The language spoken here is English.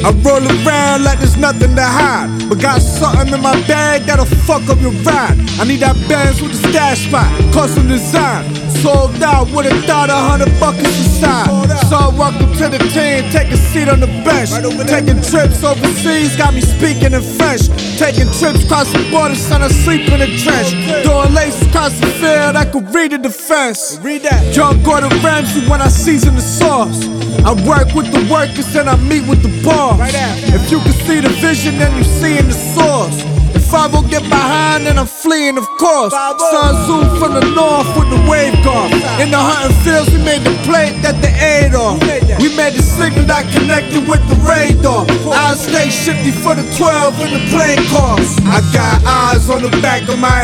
I roll around like there's nothing to hide, but got something in my bag that'll fuck up your ride. I need that Benz with the stash spot, custom design. Sold out, would've thought 100 buckets inside. So welcome to the team, take a seat on the bench. Taking trips overseas, got me speaking in French. Taking trips across the border, son, I sleep in a trench. Doing laces across the field, I could read the defense. Young Gordon Ramsay when I season the sauce. I work with the workers and I meet with the boss. If you can see the vision, then you seeing the source. If I will get behind, then I'm fleeing, of course. Sun Tzu from the north with the wave guard. In the hunting fields, we made the plate that they ate off. We made the signal that connected with the radar. I stay shifty for the 12 in the plane cars. I got eyes on the back of my